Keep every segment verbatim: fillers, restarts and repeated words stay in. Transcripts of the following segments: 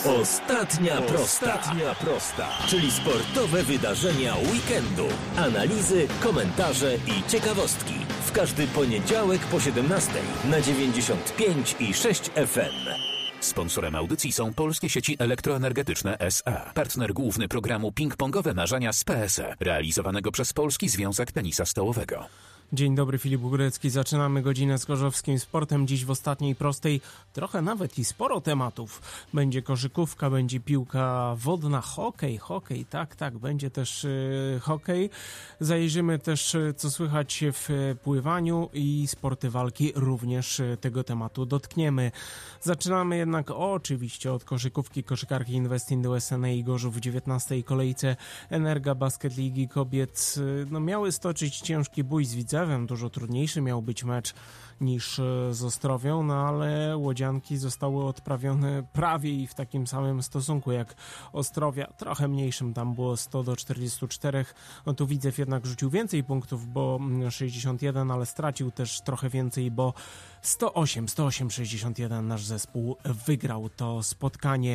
Ostatnia prosta. Ostatnia prosta. Czyli sportowe wydarzenia weekendu. Analizy, komentarze i ciekawostki. W każdy poniedziałek po siedemnastej na dziewięćdziesiąt pięć i sześć F M. Sponsorem audycji są Polskie Sieci Elektroenergetyczne S A. Partner główny programu Ping-Pongowe Marzenia z P S E, realizowanego przez Polski Związek Tenisa Stołowego. Dzień dobry, Filip Górecki. Zaczynamy godzinę z gorzowskim sportem. Dziś w ostatniej prostej trochę nawet i sporo tematów. Będzie koszykówka, będzie piłka wodna, hokej, hokej, tak, tak, będzie też yy, hokej. Zajrzymy też, co słychać w pływaniu i sporty walki, również tego tematu dotkniemy. Zaczynamy jednak oczywiście od koszykówki. Koszykarki Invest in the U S A i Gorzów w dziewiętnastej kolejce Energa Basket Ligi Kobiet no, miały stoczyć ciężki bój z Widzewem. Dużo trudniejszy miał być mecz niż z Ostrowią, no ale łodzianki zostały odprawione prawie i w takim samym stosunku jak Ostrowia, trochę mniejszym, tam było sto do czterdziestu czterech. No tu Widzew jednak rzucił więcej punktów, bo sześćdziesiąt jeden, ale stracił też trochę więcej, bo sto osiem, sto osiem sześćdziesiąt jeden nasz zespół wygrał to spotkanie.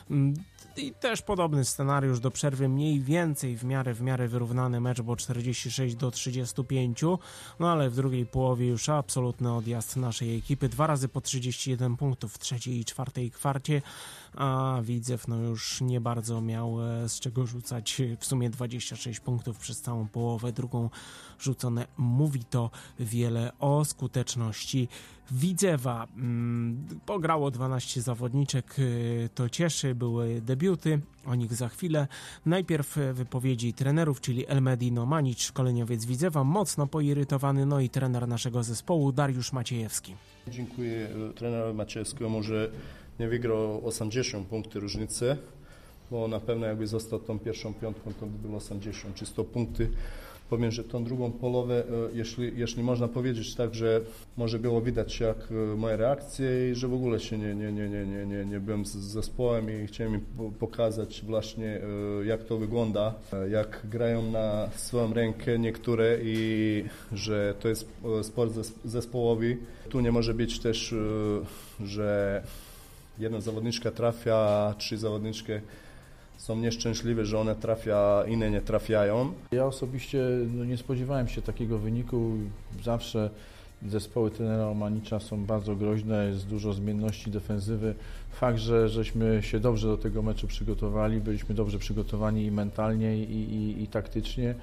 I też podobny scenariusz do przerwy, mniej więcej w miarę w miarę wyrównany mecz, bo czterdzieści sześć do trzydziestu pięciu, no ale w drugiej połowie już absolutny odjazd naszej ekipy, dwa razy po trzydzieści jeden punktów w trzeciej i czwartej kwarcie, a Widzew no już nie bardzo miał z czego rzucać, w sumie dwadzieścia sześć punktów przez całą połowę, drugą rzucone. Mówi to wiele o skuteczności Widzewa. Pograło dwanaście zawodniczek, to cieszy, były debiuty, o nich za chwilę. Najpierw wypowiedzi trenerów, czyli Elmedino Manić, szkoleniowiec Widzewa, mocno poirytowany, no i trener naszego zespołu Dariusz Maciejewski. Dziękuję trenerowi Maciejewskiemu, że nie wygrał osiemdziesiąt punktów różnicy, bo na pewno jakby został tą pierwszą piątką, to by było osiemdziesiąt czy sto punktów. Powiem, że tą drugą połowę, jeśli, jeśli można powiedzieć tak, że może było widać jak moje reakcje i że w ogóle się nie, nie, nie, nie, nie, nie, nie byłem z zespołem i chciałem im pokazać właśnie jak to wygląda, jak grają na swoją rękę niektóre i że to jest sport zespołowy. Tu nie może być też, że jedna zawodniczka trafia, a trzy zawodniczki są nieszczęśliwe, że one trafia, inne nie trafiają. Ja osobiście no, nie spodziewałem się takiego wyniku. Zawsze zespoły trenera Manicza są bardzo groźne, jest dużo zmienności defensywy. Fakt, że żeśmy się dobrze do tego meczu przygotowali, byliśmy dobrze przygotowani i mentalnie, i, i, i taktycznie.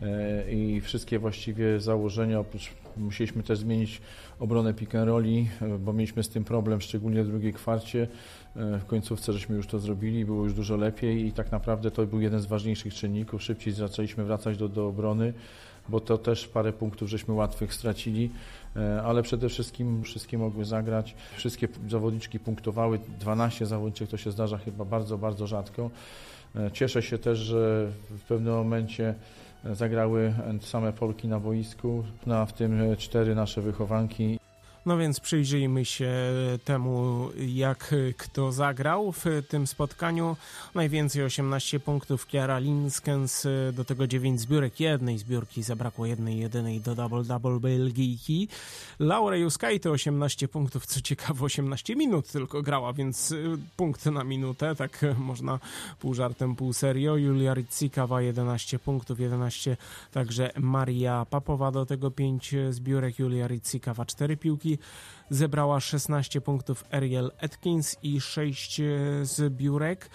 I wszystkie właściwie założenia, oprócz musieliśmy też zmienić obronę pick and rolli, bo mieliśmy z tym problem, szczególnie w drugiej kwarcie. W końcówce żeśmy już to zrobili, było już dużo lepiej i tak naprawdę to był jeden z ważniejszych czynników. Szybciej zaczęliśmy wracać do, do obrony, bo to też parę punktów żeśmy łatwych stracili, ale przede wszystkim wszystkie mogły zagrać. Wszystkie zawodniczki punktowały, dwanaście zawodniczek to się zdarza chyba bardzo, bardzo rzadko. Cieszę się też, że w pewnym momencie zagrały same Polki na boisku, no, w tym cztery nasze wychowanki. No więc przyjrzyjmy się temu, jak kto zagrał w tym spotkaniu. Najwięcej osiemnaście punktów Kiara Linskens, do tego dziewięć zbiórek, jednej zbiórki, zabrakło jednej jedynej do double-double Belgijki. Laura Juskajty osiemnaście punktów, co ciekawe osiemnaście minut tylko grała, więc punkt na minutę, tak można pół żartem, pół serio. Julia Rycikawa jedenaście punktów, jedenaście, także Maria Papowa, do tego pięć zbiórek, Julia Rycikawa cztery piłki. Zebrała szesnaście punktów Ariel Atkins i sześć zbiórek.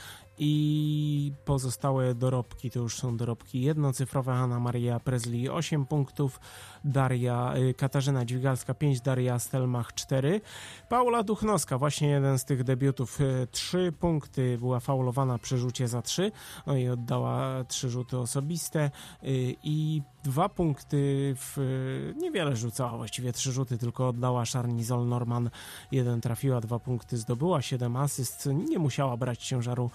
I pozostałe dorobki to już są dorobki jednocyfrowe. Hanna Maria Presley osiem punktów, Daria Katarzyna Dźwigalska pięć, Daria Stelmach cztery, Paula Duchnowska, właśnie jeden z tych debiutów, trzy punkty, była faulowana przy rzucie za trzy, no i oddała trzy rzuty osobiste i dwa punkty w niewiele rzucała, właściwie trzy rzuty tylko oddała. Charnizol Norman jeden trafiła, dwa punkty zdobyła, siedem asyst, nie musiała brać ciężaru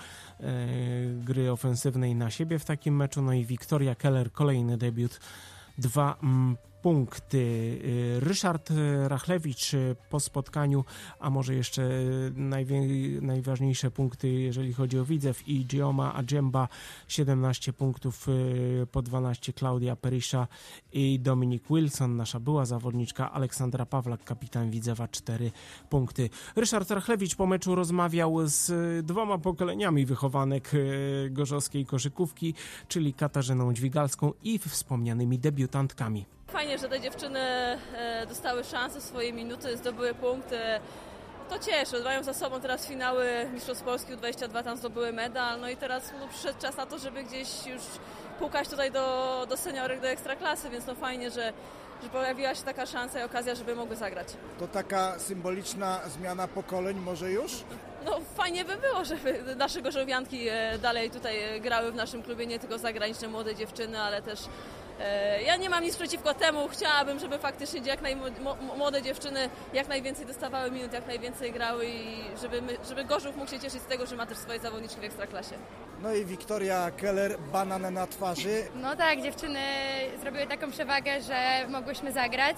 gry ofensywnej na siebie w takim meczu. No i Wiktoria Keller, kolejny debiut, dwa mm, punkty. Ryszard Rachlewicz po spotkaniu, a może jeszcze najwie- najważniejsze punkty, jeżeli chodzi o Widzew, i Gioma Adjemba siedemnaście punktów, po dwanaście Klaudia Perysza i Dominik Wilson, nasza była zawodniczka, Aleksandra Pawlak, kapitan Widzewa, cztery punkty. Ryszard Rachlewicz po meczu rozmawiał z dwoma pokoleniami wychowanek gorzowskiej koszykówki, czyli Katarzyną Dźwigalską i wspomnianymi debiutantkami. Fajnie, że te dziewczyny dostały szansę, swoje minuty, zdobyły punkty. To cieszy, mają za sobą teraz finały Mistrzostw Polski U dwadzieścia dwa, tam zdobyły medal, no i teraz no, przyszedł czas na to, żeby gdzieś już pukać tutaj do, do seniorek, do ekstraklasy, więc no fajnie, że, że pojawiła się taka szansa i okazja, żeby mogły zagrać. To taka symboliczna zmiana pokoleń może już? No fajnie by było, żeby nasze gorzowianki dalej tutaj grały w naszym klubie, nie tylko zagraniczne młode dziewczyny, ale też ja nie mam nic przeciwko temu, chciałabym, żeby faktycznie jak naj, młode dziewczyny jak najwięcej dostawały minut, jak najwięcej grały i żeby, my, żeby Gorzów mógł się cieszyć z tego, że ma też swoje zawodniczki w Ekstraklasie. No i Wiktoria Keller, banan na twarzy. No tak, dziewczyny zrobiły taką przewagę, że mogłyśmy zagrać.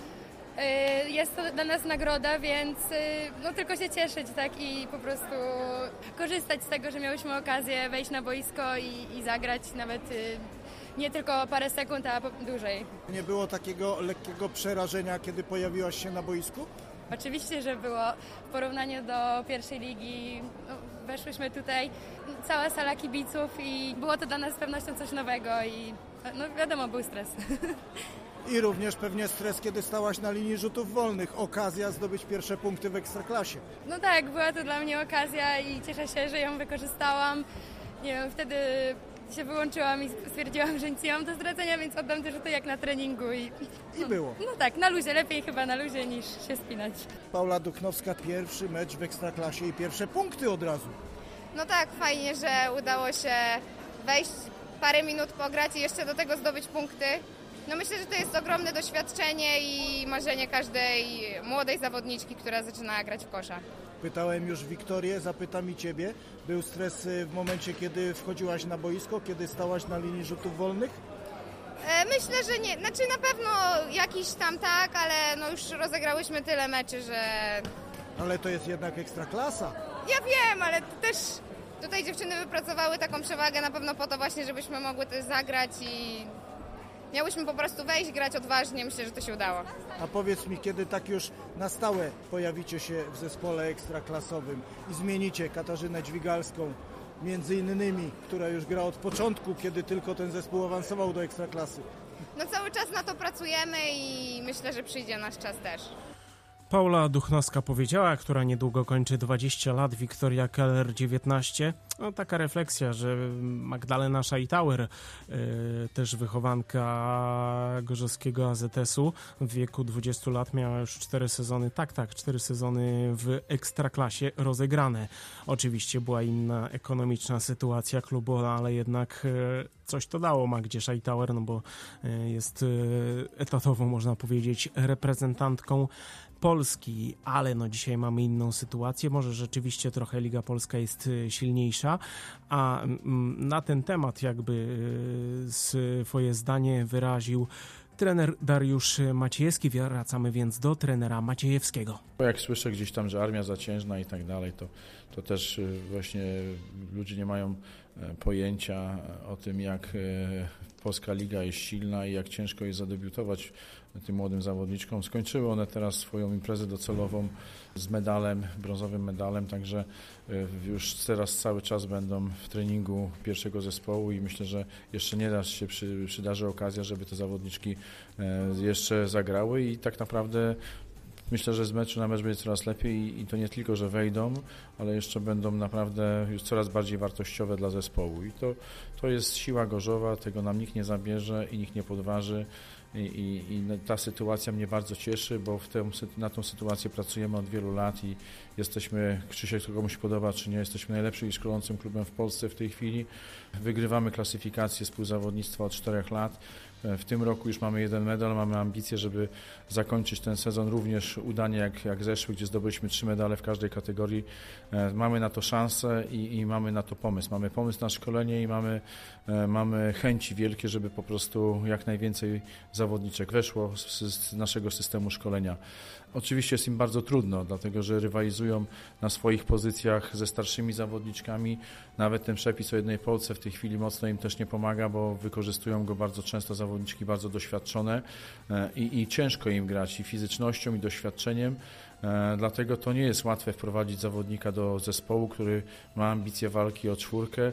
Jest to dla nas nagroda, więc no tylko się cieszyć, tak, i po prostu korzystać z tego, że miałyśmy okazję wejść na boisko i, i zagrać nawet nie tylko parę sekund, a dłużej. Nie było takiego lekkiego przerażenia, kiedy pojawiłaś się na boisku? Oczywiście, że było. W porównaniu do pierwszej ligi no, weszłyśmy tutaj, cała sala kibiców i było to dla nas z pewnością coś nowego i no wiadomo, był stres. I również pewnie stres, kiedy stałaś na linii rzutów wolnych. Okazja zdobyć pierwsze punkty w Ekstraklasie. No tak, była to dla mnie okazja i cieszę się, że ją wykorzystałam. Nie wiem, wtedy się wyłączyłam i stwierdziłam, że nic nie mam do zdradzenia, więc oddam te rzuty jak na treningu. I, I było. No tak, na luzie, lepiej chyba na luzie niż się spinać. Paula Duchnowska, pierwszy mecz w Ekstraklasie i pierwsze punkty od razu. No tak, fajnie, że udało się wejść, parę minut pograć i jeszcze do tego zdobyć punkty. No myślę, że to jest ogromne doświadczenie i marzenie każdej młodej zawodniczki, która zaczyna grać w kosza. Pytałem już Wiktorię, zapytam i Ciebie. Był stres w momencie, kiedy wchodziłaś na boisko, kiedy stałaś na linii rzutów wolnych? E, myślę, że nie. Znaczy na pewno jakiś tam tak, ale no już rozegrałyśmy tyle meczy, że... Ale to jest jednak Ekstraklasa. Ja wiem, ale też tutaj dziewczyny wypracowały taką przewagę na pewno po to właśnie, żebyśmy mogły też zagrać i... Miałyśmy po prostu wejść, grać odważnie, myślę, że to się udało. A powiedz mi, kiedy tak już na stałe pojawicie się w zespole ekstraklasowym i zmienicie Katarzynę Dźwigalską, między innymi, która już gra od początku, kiedy tylko ten zespół awansował do Ekstraklasy? No cały czas na to pracujemy i myślę, że przyjdzie nasz czas też. Paula Duchnowska powiedziała, która niedługo kończy dwadzieścia lat, Wiktoria Keller dziewiętnaście. No taka refleksja, że Magdalena Scheitauer, yy, też wychowanka gorzowskiego A Z S-u, w wieku dwudziestu lat miała już cztery sezony, tak, tak, cztery sezony w Ekstraklasie rozegrane. Oczywiście była inna ekonomiczna sytuacja klubu, ale jednak yy, coś to dało Magdzie Scheitauer, no bo yy, jest yy, etatowo, można powiedzieć, reprezentantką Polski, ale no dzisiaj mamy inną sytuację, może rzeczywiście trochę Liga Polska jest silniejsza, a na ten temat jakby swoje zdanie wyraził trener Dariusz Maciejewski. Wracamy więc do trenera Maciejewskiego. Jak słyszę gdzieś tam, że armia zaciężna i tak dalej, to, to też właśnie ludzie nie mają pojęcia o tym, jak polska liga jest silna i jak ciężko jest zadebiutować tym młodym zawodniczkom. Skończyły one teraz swoją imprezę docelową z medalem, brązowym medalem, także już teraz cały czas będą w treningu pierwszego zespołu i myślę, że jeszcze nie raz się przy, przydarzy okazja, żeby te zawodniczki jeszcze zagrały i tak naprawdę myślę, że z meczu na mecz będzie coraz lepiej i to nie tylko, że wejdą, ale jeszcze będą naprawdę już coraz bardziej wartościowe dla zespołu. I to, to jest siła Gorzowa, tego nam nikt nie zabierze i nikt nie podważy. I, i, i ta sytuacja mnie bardzo cieszy, bo w tę, na tą sytuację pracujemy od wielu lat i jesteśmy, czy się komuś podoba, czy nie, jesteśmy najlepszym i szkolącym klubem w Polsce w tej chwili. Wygrywamy klasyfikację współzawodnictwa od czterech lat. W tym roku już mamy jeden medal, mamy ambicje, żeby zakończyć ten sezon również udanie jak, jak zeszły, gdzie zdobyliśmy trzy medale w każdej kategorii. Mamy na to szansę i, i mamy na to pomysł. Mamy pomysł na szkolenie i mamy, mamy chęci wielkie, żeby po prostu jak najwięcej zawodniczek weszło z, z naszego systemu szkolenia. Oczywiście jest im bardzo trudno, dlatego że rywalizują na swoich pozycjach ze starszymi zawodniczkami. Nawet ten przepis o jednej Polce w tej chwili mocno im też nie pomaga, bo wykorzystują go bardzo często zawodniczki bardzo doświadczone i, i ciężko im grać i fizycznością, i doświadczeniem. Dlatego to nie jest łatwe wprowadzić zawodnika do zespołu, który ma ambicje walki o czwórkę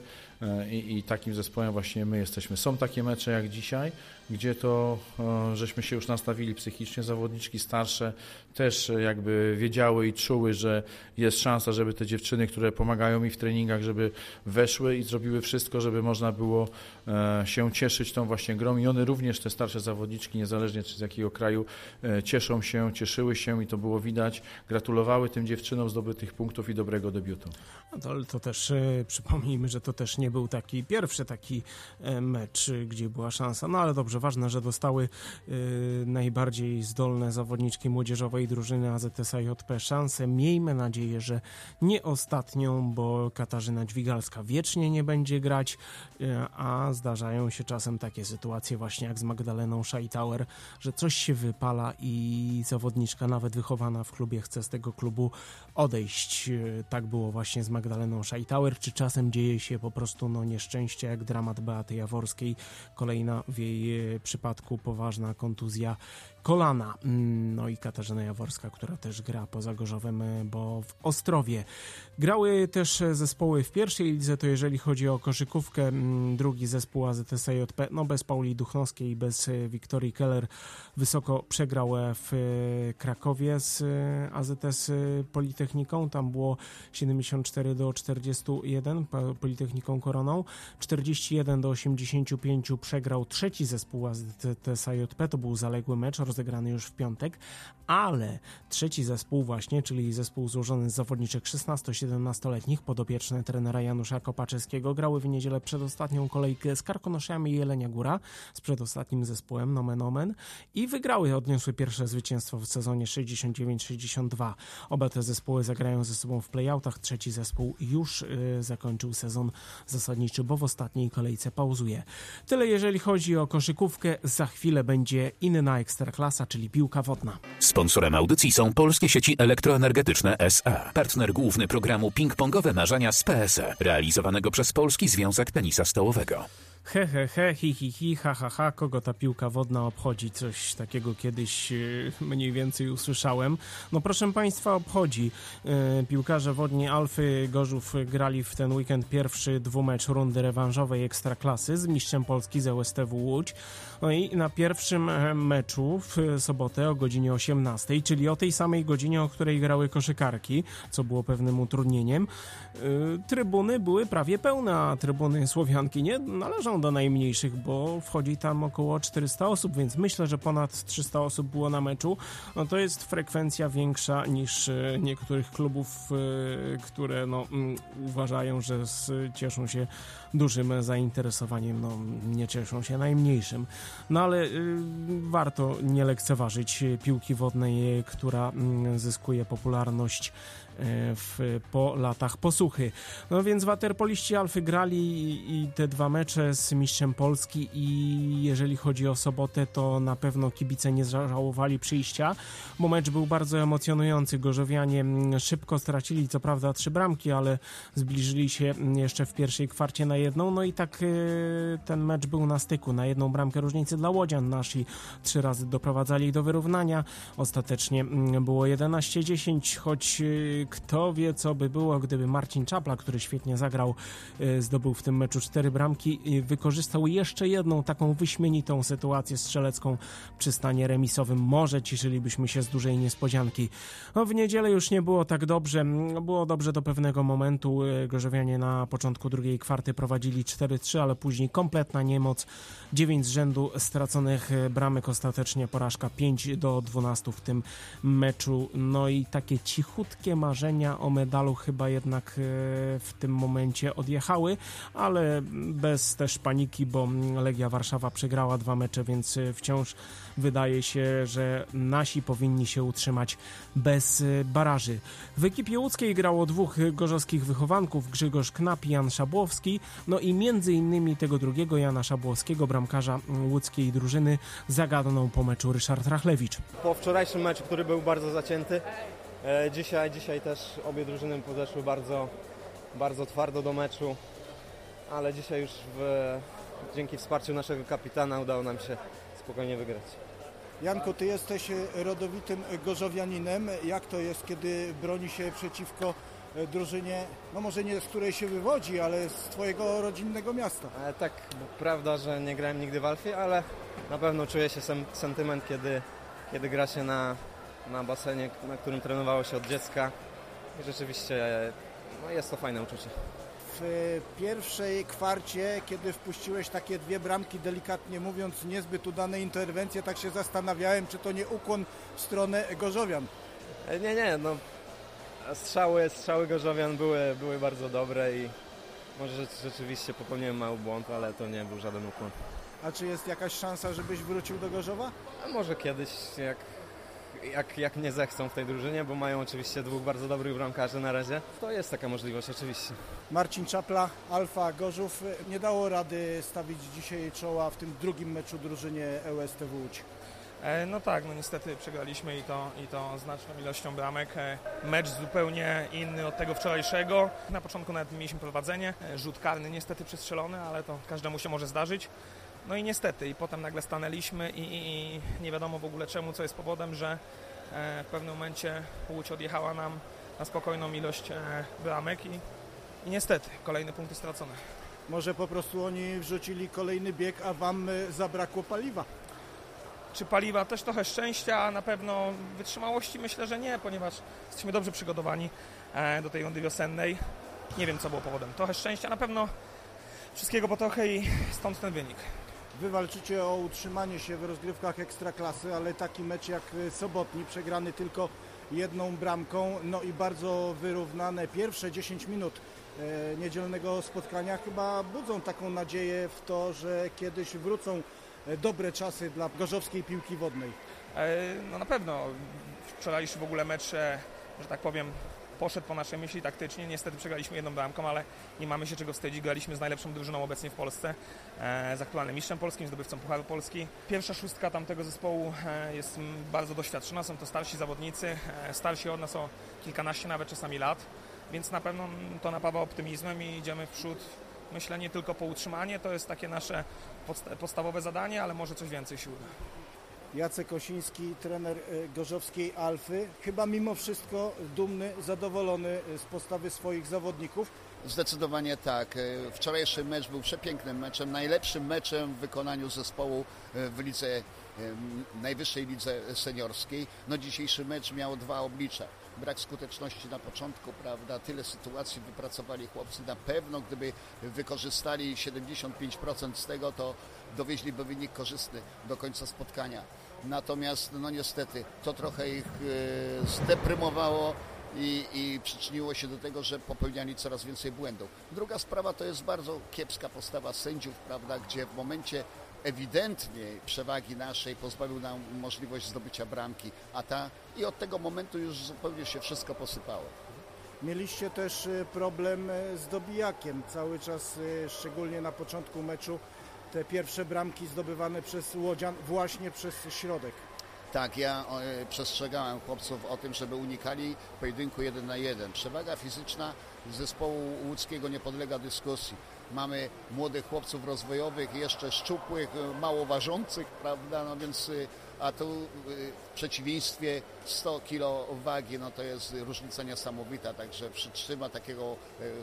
i, i takim zespołem właśnie my jesteśmy. Są takie mecze jak dzisiaj, gdzie to żeśmy się już nastawili psychicznie, zawodniczki starsze też jakby wiedziały i czuły, że jest szansa, żeby te dziewczyny, które pomagają mi w treningach, żeby weszły i zrobiły wszystko, żeby można było się cieszyć tą właśnie grą i one również, te starsze zawodniczki, niezależnie czy z jakiego kraju, cieszą się, cieszyły się i to było widać, gratulowały tym dziewczynom zdobytych punktów i dobrego debiutu. No to, ale to też e, przypomnijmy, że to też nie był taki pierwszy taki e, mecz, gdzie była szansa, no ale dobrze, ważne, że dostały e, najbardziej zdolne zawodniczki młodzieżowej drużyny A Z S A J P szansę. Miejmy nadzieję, że nie ostatnią, bo Katarzyna Dźwigalska wiecznie nie będzie grać, e, a zdarzają się czasem takie sytuacje właśnie jak z Magdaleną Scheitauer, że coś się wypala i zawodniczka nawet wychowana w klubie chce z tego klubu odejść. E, tak było właśnie z Magdaleną Scheitauer, czy czasem dzieje się po prostu no, nieszczęście, jak dramat Beaty Jaworskiej, kolejna w jej przypadku poważna kontuzja kolana. No i Katarzyna Jaworska, która też gra poza Gorzowem, bo w Ostrowie. Grały też zespoły w pierwszej lidze, to jeżeli chodzi o koszykówkę, drugi zespół A Z S A J P, no bez Pauli Duchnowskiej i bez Wiktorii Keller, wysoko przegrał w Krakowie z A Z S Politechniką, tam było siedemdziesiąt cztery do czterdziestu jeden, Politechniką Koroną, czterdzieści jeden do osiemdziesięciu pięciu przegrał trzeci zespół A Z S A J P, to był zaległy mecz, rozegrany już w piątek, ale trzeci zespół właśnie, czyli zespół złożony z zawodniczek szesnasto-siedemnastoletnich, podopieczne trenera Janusza Kopaczewskiego, grały w niedzielę przedostatnią kolejkę z Karkonoszami i Jelenia Góra, z przedostatnim zespołem Nomen Omen i wygrały, odniosły pierwsze zwycięstwo w sezonie sześćdziesiąt dziewięć sześćdziesiąt dwa. Oba te zespoły zagrają ze sobą w playoutach, trzeci zespół już yy, zakończył sezon zasadniczy, bo w ostatniej kolejce pauzuje. Tyle jeżeli chodzi o koszykówkę, za chwilę będzie inna ekstraklasa, czyli piłka wodna. Sponsorem audycji są Polskie Sieci Elektroenergetyczne S A. Partner główny programu Ping-Pongowe Marzenia z P S E, realizowanego przez Polski Związek Tenisa Stołowego. He, he, he, hi, hi, hi, ha, ha, ha, kogo ta piłka wodna obchodzi? Coś takiego kiedyś yy, mniej więcej usłyszałem. No proszę Państwa, obchodzi. Yy, piłkarze wodni Alfy Gorzów grali w ten weekend pierwszy dwumecz rundy rewanżowej Ekstraklasy z mistrzem Polski z L S T W Łódź. No i na pierwszym meczu w sobotę o godzinie osiemnastej, czyli o tej samej godzinie, o której grały koszykarki, co było pewnym utrudnieniem, yy, trybuny były prawie pełne, a trybuny Słowianki nie należą do najmniejszych, bo wchodzi tam około czterysta osób, więc myślę, że ponad trzysta osób było na meczu. No to jest frekwencja większa niż niektórych klubów, które no, uważają, że cieszą się dużym zainteresowaniem, no nie cieszą się najmniejszym. No ale y, warto nie lekceważyć piłki wodnej, która y, zyskuje popularność W, po latach posuchy. No więc waterpoliści Alfy grali i, i te dwa mecze z mistrzem Polski i jeżeli chodzi o sobotę, to na pewno kibice nie żałowali przyjścia, bo mecz był bardzo emocjonujący. Gorzowianie szybko stracili co prawda trzy bramki, ale zbliżyli się jeszcze w pierwszej kwarcie na jedną, no i tak y, ten mecz był na styku, na jedną bramkę różnicy dla łodzian. Nasi trzy razy doprowadzali do wyrównania. Ostatecznie y, było jedenaście dziesięć, choć y, kto wie, co by było, gdyby Marcin Czapla, który świetnie zagrał, zdobył w tym meczu cztery bramki, wykorzystał jeszcze jedną taką wyśmienitą sytuację strzelecką przy stanie remisowym. Może cieszylibyśmy się z dużej niespodzianki. No, w niedzielę już nie było tak dobrze. Było dobrze do pewnego momentu. Gorzowianie na początku drugiej kwarty prowadzili cztery trzy, ale później kompletna niemoc. dziewięć z rzędu straconych bramek, ostatecznie porażka pięć do dwunastu w tym meczu. No i takie cichutkie marzenie marzenia o medalu chyba jednak w tym momencie odjechały, ale bez też paniki, bo Legia Warszawa przegrała dwa mecze, więc wciąż wydaje się, że nasi powinni się utrzymać bez baraży. W ekipie łódzkiej grało dwóch gorzowskich wychowanków, Grzegorz Knap i Jan Szabłowski, no i między innymi tego drugiego Jana Szabłowskiego, bramkarza łódzkiej drużyny, zagadnął po meczu Ryszard Rachlewicz. Po wczorajszym meczu, który był bardzo zacięty, dzisiaj, dzisiaj też obie drużyny podeszły bardzo, bardzo twardo do meczu, ale dzisiaj już w, dzięki wsparciu naszego kapitana udało nam się spokojnie wygrać. Janku, ty jesteś rodowitym gorzowianinem. Jak to jest, kiedy broni się przeciwko drużynie, no może nie z której się wywodzi, ale z twojego rodzinnego miasta? E, tak, prawda, że nie grałem nigdy w Alfie, ale na pewno czuje się sem, sentyment, kiedy, kiedy gra się na, na basenie, na którym trenowało się od dziecka. I rzeczywiście no jest to fajne uczucie. W pierwszej kwarcie, kiedy wpuściłeś takie dwie bramki, delikatnie mówiąc, niezbyt udane interwencje, tak się zastanawiałem, czy to nie ukłon w stronę Gorzowian. E, nie, nie, no strzały, strzały Gorzowian były, były bardzo dobre i może rzeczywiście popełniłem mały błąd, ale to nie był żaden ukłon. A czy jest jakaś szansa, żebyś wrócił do Gorzowa? A może kiedyś, jak, jak, jak mnie zechcą w tej drużynie, bo mają oczywiście dwóch bardzo dobrych bramkarzy na razie. To jest taka możliwość oczywiście. Marcin Czapla, Alfa Gorzów, nie dało rady stawić dzisiaj czoła w tym drugim meczu drużynie E U S T W Łódź. No tak, no niestety przegraliśmy i to, i to znaczną ilością bramek. Mecz zupełnie inny od tego wczorajszego. Na początku nawet mieliśmy prowadzenie, rzut karny niestety przestrzelony, ale to każdemu się może zdarzyć. No i niestety, i potem nagle stanęliśmy i, i, i nie wiadomo w ogóle czemu, co jest powodem, że w pewnym momencie Łódź odjechała nam na spokojną ilość bramek i, i niestety kolejne punkty stracone. Może po prostu oni wrzucili kolejny bieg, a wam zabrakło paliwa? Czy paliwa? Też trochę szczęścia, a na pewno wytrzymałości myślę, że nie, ponieważ jesteśmy dobrze przygotowani do tej rundy wiosennej. Nie wiem, co było powodem. Trochę szczęścia, na pewno wszystkiego po trochę i stąd ten wynik. Wy walczycie o utrzymanie się w rozgrywkach Ekstraklasy, ale taki mecz jak sobotni, przegrany tylko jedną bramką, no i bardzo wyrównane pierwsze dziesięć minut e, niedzielnego spotkania chyba budzą taką nadzieję w to, że kiedyś wrócą dobre czasy dla gorzowskiej piłki wodnej. No na pewno. Wczorajszy w ogóle mecz, że tak powiem, poszedł po naszej myśli taktycznie. Niestety przegraliśmy jedną bramką, ale nie mamy się czego wstydzić. Graliśmy z najlepszą drużyną obecnie w Polsce, z aktualnym mistrzem polskim, zdobywcą Pucharu Polski. Pierwsza szóstka tamtego zespołu jest bardzo doświadczona. Są to starsi zawodnicy, starsi od nas o kilkanaście nawet czasami lat, więc na pewno to napawa optymizmem i idziemy w przód. Myślę, nie tylko po utrzymanie, to jest takie nasze podstawowe zadanie, ale może coś więcej się uda. Jacek Osiński, trener gorzowskiej Alfy, chyba mimo wszystko dumny, zadowolony z postawy swoich zawodników. Zdecydowanie tak. Wczorajszy mecz był przepięknym meczem, najlepszym meczem w wykonaniu zespołu w lidze, najwyższej lidze seniorskiej. No dzisiejszy mecz miał dwa oblicza. Brak skuteczności na początku, prawda, tyle sytuacji wypracowali chłopcy. Na pewno gdyby wykorzystali siedemdziesiąt pięć procent z tego, to dowieźliby wynik korzystny do końca spotkania. Natomiast no niestety to trochę ich e, zdeprymowało i, i przyczyniło się do tego, że popełniali coraz więcej błędów. Druga sprawa to jest bardzo kiepska postawa sędziów, prawda, gdzie w momencie ewidentnie przewagi naszej pozbawił nam możliwość zdobycia bramki, a ta i od tego momentu już zupełnie się wszystko posypało. Mieliście też problem z dobijakiem. Cały czas, szczególnie na początku meczu, te pierwsze bramki zdobywane przez Łodzian właśnie przez środek. Tak, ja e, przestrzegałem chłopców o tym, żeby unikali pojedynku jeden na jeden. Przewaga fizyczna zespołu łódzkiego nie podlega dyskusji. Mamy młodych chłopców rozwojowych, jeszcze szczupłych, mało ważących, prawda, no więc, a tu w przeciwieństwie sto kilo wagi, no to jest różnica niesamowita, także przytrzyma takiego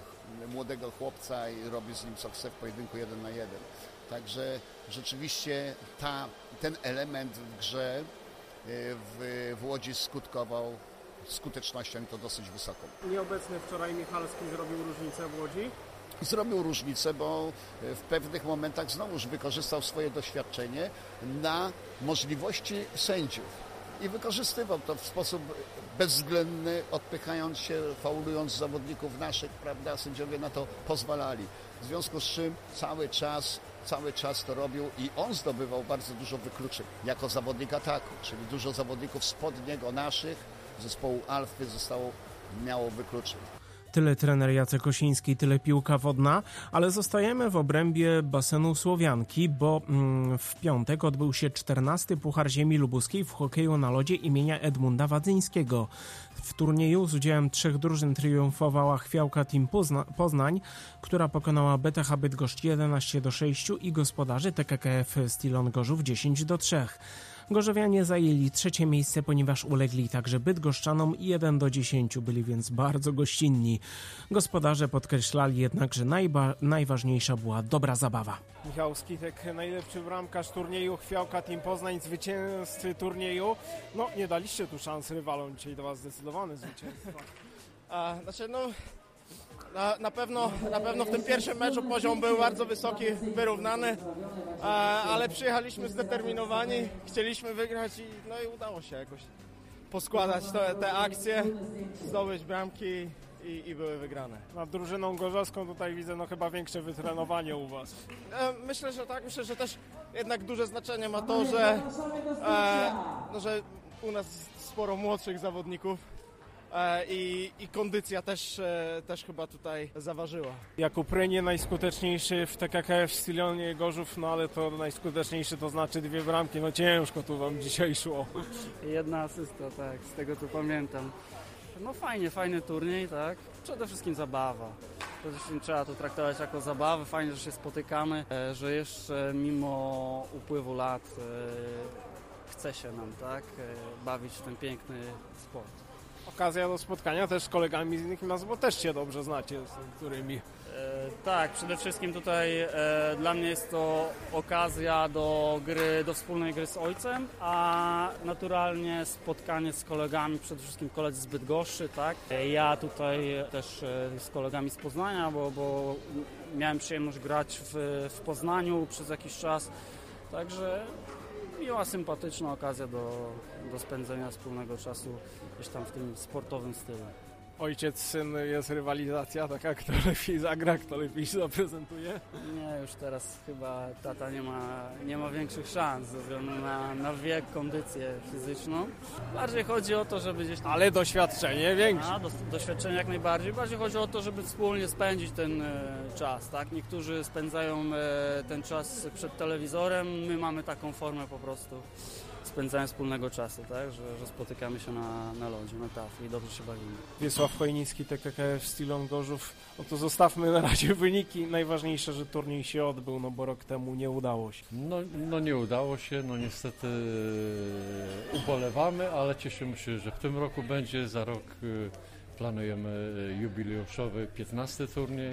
młodego chłopca i robi z nim co chce w pojedynku jeden na jeden. Także rzeczywiście ta, ten element w grze w, w Łodzi skutkował skutecznością i to dosyć wysoką. Nieobecny wczoraj Michalski zrobił różnicę w Łodzi? Zrobił różnicę, bo w pewnych momentach znowuż wykorzystał swoje doświadczenie na możliwości sędziów i wykorzystywał to w sposób bezwzględny, odpychając się, faulując zawodników naszych, prawda, sędziowie na to pozwalali. W związku z czym cały czas, cały czas to robił i on zdobywał bardzo dużo wykluczeń jako zawodnik ataku, czyli dużo zawodników spod niego naszych, zespołu Alfy zostało, miało wykluczeń. Tyle trener Jacek Osiński, tyle piłka wodna, ale zostajemy w obrębie basenu Słowianki, bo mm, w piątek odbył się czternasty Puchar Ziemi Lubuskiej w hokeju na lodzie imienia Edmunda Wadzyńskiego. W turnieju z udziałem trzech drużyn triumfowała Chwiałka Team Pozna- Poznań, która pokonała B T H Bydgoszcz jedenaście do sześciu i gospodarzy T K K F Stilon Gorzów dziesięć do trzech. Gorzowianie zajęli trzecie miejsce, ponieważ ulegli także Bydgoszczanom jeden do dziesięciu, byli więc bardzo gościnni. Gospodarze podkreślali jednak, że najba- najważniejsza była dobra zabawa. Michał Skitek, najlepszy bramkarz turnieju, Chwiałka Team Poznań, zwycięzcy turnieju. No, nie daliście tu szans rywalom, dzisiaj to was zdecydowane zwycięstwo. A, znaczy, no... Na, na, pewno, na pewno w tym pierwszym meczu poziom był bardzo wysoki, wyrównany, ale przyjechaliśmy zdeterminowani, chcieliśmy wygrać i, no i udało się jakoś poskładać te, te akcje, zdobyć bramki i, i były wygrane. Nad drużyną gorzowską tutaj widzę no chyba większe wytrenowanie u was. Myślę, że tak, myślę, że też jednak duże znaczenie ma to, że, e, no, że u nas sporo młodszych zawodników. I, i kondycja też, też chyba tutaj zaważyła. Jakub Rynie najskuteczniejszy w T K K F Stilonie Gorzów, no ale to najskuteczniejszy to znaczy dwie bramki, no ciężko tu wam dzisiaj szło. Jedna asysta, tak, z tego tu pamiętam. No fajnie, fajny turniej, tak, przede wszystkim zabawa. Przede wszystkim trzeba to traktować jako zabawę, fajnie, że się spotykamy, że jeszcze mimo upływu lat chce się nam, tak, bawić w ten piękny sport. Okazja do spotkania też z kolegami z innych miast, bo też się dobrze znacie, z którymi. E, tak, przede wszystkim tutaj e, dla mnie jest to okazja do gry, do wspólnej gry z ojcem, a naturalnie spotkanie z kolegami, przede wszystkim koledzy z Bydgoszczy, tak. E, ja tutaj też e, z kolegami z Poznania, bo, bo miałem przyjemność grać w, w Poznaniu przez jakiś czas, także miła, sympatyczna okazja do, do spędzenia wspólnego czasu gdzieś tam w tym sportowym stylu. Ojciec, syn, jest rywalizacja taka, kto lepiej zagra, kto lepiej się zaprezentuje? Nie, już teraz chyba tata nie ma, nie ma większych szans ze względu na, na wiek, kondycję fizyczną. Bardziej chodzi o to, żeby gdzieś tam... Ale doświadczenie większe. A, do, doświadczenie jak najbardziej. Bardziej chodzi o to, żeby wspólnie spędzić ten e, czas, tak? Niektórzy spędzają e, ten czas przed telewizorem, my mamy taką formę po prostu spędzania wspólnego czasu, tak? Że, że spotykamy się na, na lodzie, na tafli i dobrze się bawimy. Wiesław Chojnicki, T K K F Stilon Gorzów. No to zostawmy na razie wyniki. Najważniejsze, że turniej się odbył, no bo rok temu nie udało się. No, no nie udało się, no niestety ubolewamy, ale cieszymy się, że w tym roku będzie. Za rok planujemy jubileuszowy piętnasty turniej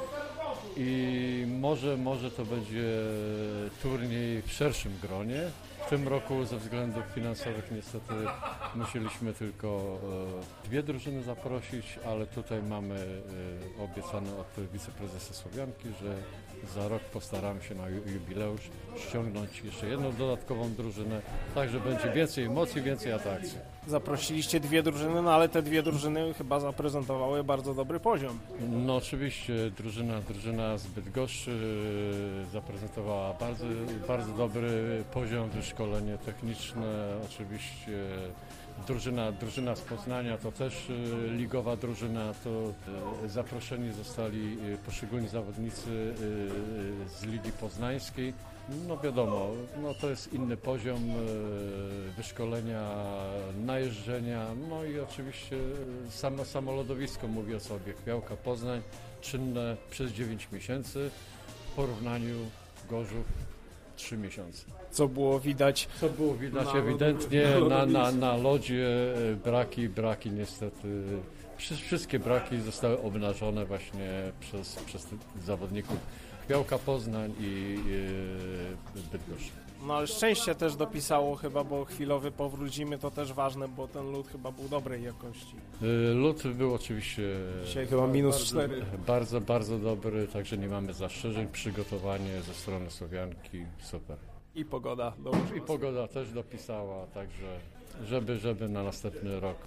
i może, może to będzie turniej w szerszym gronie. W tym roku ze względów finansowych niestety musieliśmy tylko dwie drużyny zaprosić, ale tutaj mamy obiecane od wiceprezesa Słowianki, że za rok postaramy się na jubileusz ściągnąć jeszcze jedną dodatkową drużynę, tak że będzie więcej emocji, więcej atrakcji. Zaprosiliście dwie drużyny, no ale te dwie drużyny chyba zaprezentowały bardzo dobry poziom. No oczywiście drużyna, drużyna z Bydgoszczy zaprezentowała bardzo, bardzo dobry poziom, wyszkolenie techniczne, oczywiście drużyna, drużyna z Poznania to też ligowa drużyna, to zaproszeni zostali poszczególni zawodnicy z Ligi Poznańskiej. No wiadomo, no to jest inny poziom wyszkolenia, najeżdżenia, no i oczywiście samo, samo lodowisko mówi o sobie. Chwiałka Poznań, czynne przez dziewięć miesięcy, w porównaniu Gorzów trzy miesiące. Co było widać? Co było widać na ewidentnie na, na, na lodzie, braki, braki niestety, wszystkie braki zostały obnażone właśnie przez, przez zawodników Chwiałka Poznań i yy, Bydgoszcz. No ale szczęście też dopisało chyba, bo chwilowy powrót zimy to też ważne, bo ten lód chyba był dobrej jakości. Yy, lód był oczywiście... Dzisiaj chyba minus bardzo, cztery. Bardzo, bardzo dobry, także nie mamy zastrzeżeń. Przygotowanie ze strony Słowianki super. I pogoda dobrze. I pogoda też dopisała, także żeby, żeby na następny rok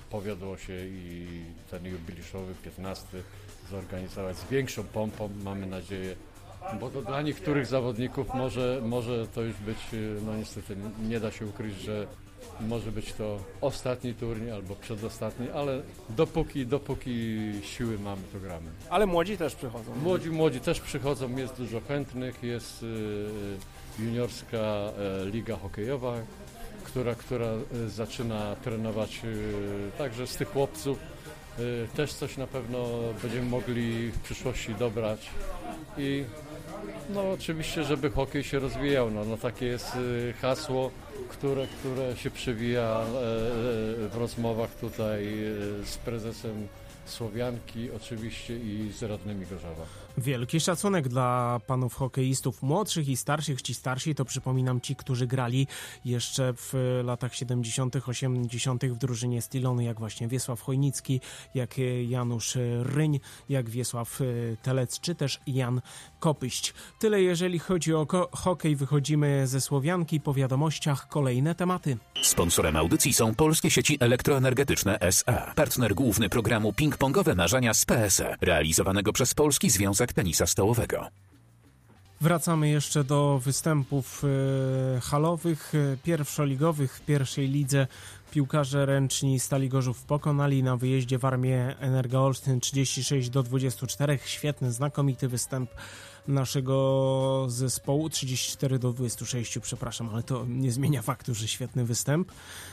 powiodło się i ten jubileuszowy piętnasty zorganizować z większą pompą, mamy nadzieję, bo to dla niektórych zawodników może, może to już być, no niestety nie da się ukryć, że może być to ostatni turniej albo przedostatni, ale dopóki, dopóki siły mamy, to gramy. Ale młodzi też przychodzą. Młodzi, młodzi też przychodzą, jest dużo chętnych, jest y, juniorska y, liga hokejowa, która, która y, zaczyna trenować y, także z tych chłopców. Y, też coś na pewno będziemy mogli w przyszłości dobrać i no oczywiście, żeby hokej się rozwijał, no, no takie jest y, hasło, które, które się przewija y, w rozmowach tutaj y, z prezesem Słowianki oczywiście i z radnymi Gorzowa. Wielki szacunek dla panów hokeistów młodszych i starszych. Ci starsi to przypominam ci, którzy grali jeszcze w latach siedemdziesiątych, osiemdziesiątych w drużynie Stilony, jak właśnie Wiesław Chojnicki, jak Janusz Ryń, jak Wiesław Telec, czy też Jan Kopyść. Tyle jeżeli chodzi o ko- hokej. Wychodzimy ze Słowianki. Po wiadomościach kolejne tematy. Sponsorem audycji są Polskie Sieci Elektroenergetyczne S A. Partner główny programu Ping-Pongowe Marzenia z P S E, realizowanego przez Polski Związek Tenisa Stołowego. Wracamy jeszcze do występów e, halowych, e, pierwszoligowych. W pierwszej lidze piłkarze ręczni Stali Gorzów pokonali na wyjeździe w Armię Energa-Olsztyn trzydzieści sześć do dwudziestu czterech. Świetny, znakomity występ naszego zespołu. trzydzieści cztery do dwudziestu sześciu, przepraszam, ale to nie zmienia faktu, że świetny występ.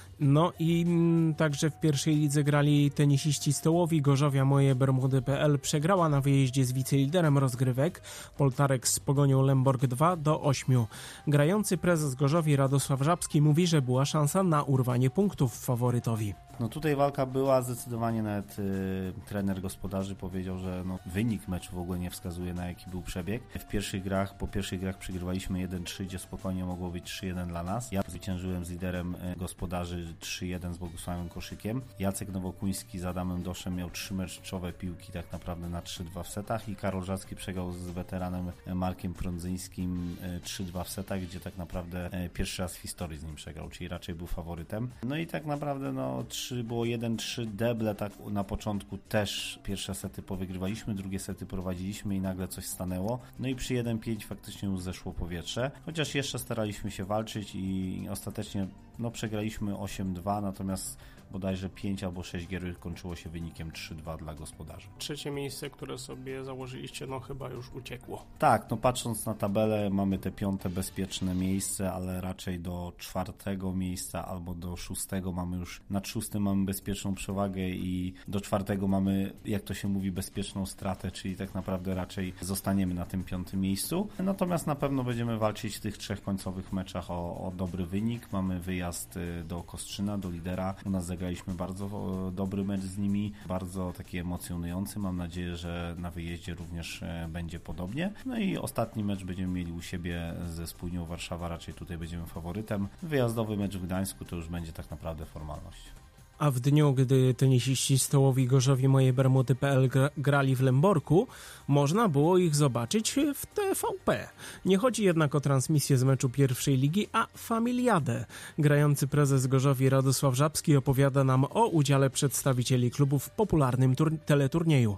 No i m, także w pierwszej lidze grali tenisiści stołowi. Gorzowia Moje Bermudy kropka p l przegrała na wyjeździe z wiceliderem rozgrywek Poltarek z Pogonią Lęborg dwa do ośmiu. Grający prezes Gorzowi Radosław Żabski mówi, że była szansa na urwanie punktów faworytowi. No tutaj walka była, zdecydowanie nawet y, trener gospodarzy powiedział, że no, wynik meczu w ogóle nie wskazuje, na jaki był przebieg. W pierwszych grach, po pierwszych grach przegrywaliśmy jeden trzy, gdzie spokojnie mogło być trzy jeden dla nas. Ja zwyciężyłem z liderem y, gospodarzy trzy jeden z Bogusławem Koszykiem. Jacek Nowokuński z Adamem Doszem miał trzy meczowe piłki tak naprawdę na trzy dwa w setach i Karol Żacki przegrał z weteranem Markiem Prądzyńskim y, trzy dwa w setach, gdzie tak naprawdę y, pierwszy raz w historii z nim przegrał, czyli raczej był faworytem. No i tak naprawdę no było jeden trzy, deble tak na początku też pierwsze sety powygrywaliśmy, drugie sety prowadziliśmy i nagle coś stanęło. No i przy jeden pięć faktycznie już zeszło powietrze, chociaż jeszcze staraliśmy się walczyć i ostatecznie no przegraliśmy osiem dwa, natomiast bodajże pięć albo sześć gier kończyło się wynikiem trzy dwa dla gospodarzy. Trzecie miejsce, które sobie założyliście, no chyba już uciekło. Tak, no patrząc na tabelę mamy te piąte bezpieczne miejsce, ale raczej do czwartego miejsca albo do szóstego mamy już, nad szóstym mamy bezpieczną przewagę i do czwartego mamy, jak to się mówi, bezpieczną stratę, czyli tak naprawdę raczej zostaniemy na tym piątym miejscu. Natomiast na pewno będziemy walczyć w tych trzech końcowych meczach o, o dobry wynik. Mamy wyjazd do Kostrzyna, do lidera. U nas zagraliśmy bardzo dobry mecz z nimi, bardzo taki emocjonujący. Mam nadzieję, że na wyjeździe również będzie podobnie. No i ostatni mecz będziemy mieli u siebie ze Spójnią Warszawa, raczej tutaj będziemy faworytem. Wyjazdowy mecz w Gdańsku to już będzie tak naprawdę formalność. A w dniu, gdy tenisiści stołowi Gorzowi Moje Bermudy kropka p l grali w Lęborku, można było ich zobaczyć w T V P. Nie chodzi jednak o transmisję z meczu pierwszej ligi, a familiadę. Grający prezes Gorzowi Radosław Żabski opowiada nam o udziale przedstawicieli klubu w popularnym tur- teleturnieju.